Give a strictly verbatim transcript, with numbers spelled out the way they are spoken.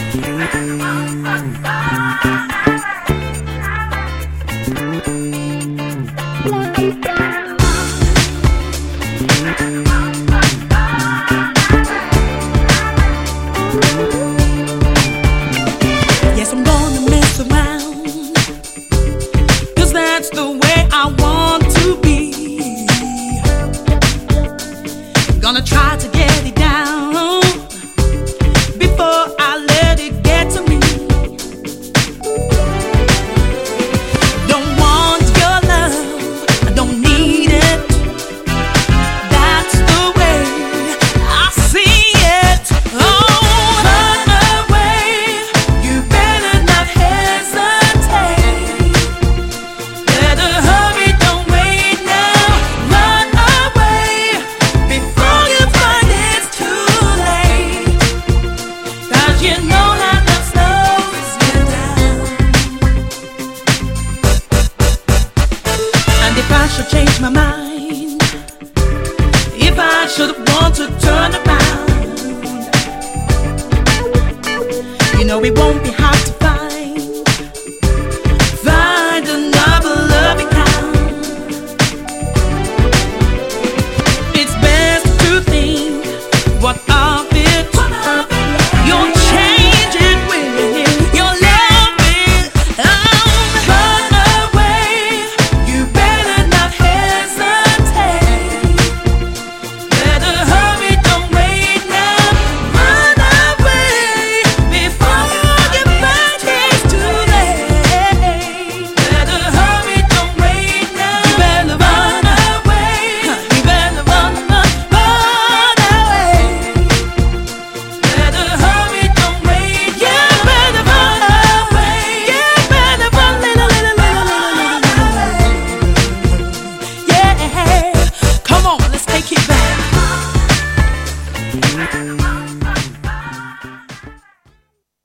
Yes, I'm gonna mess around, 'cause that's the way I want to be. Gonna try to get it down before I let it get to me. Don't want your love, I don't need it. That's the way I see it. Oh, run away, you better not hesitate. Better hurry, don't wait now. Run away before you find it's too late. 'Cause you know how love slows you down. And if I should change my mind, if I should want to turn around, you know it won't be hard to find, find another loving kind. It's best to think what of it. You'll change it with your love will. Oh, run away, you better not hesitate. Better hurry, don't wait now. Run away before you find it's too late. Better hurry, don't wait now. You better run away. You better run, run, run away. Better hurry, don't wait. You better run away. You better run, little, little, little, little, little. Yeah, come on, let's take it back.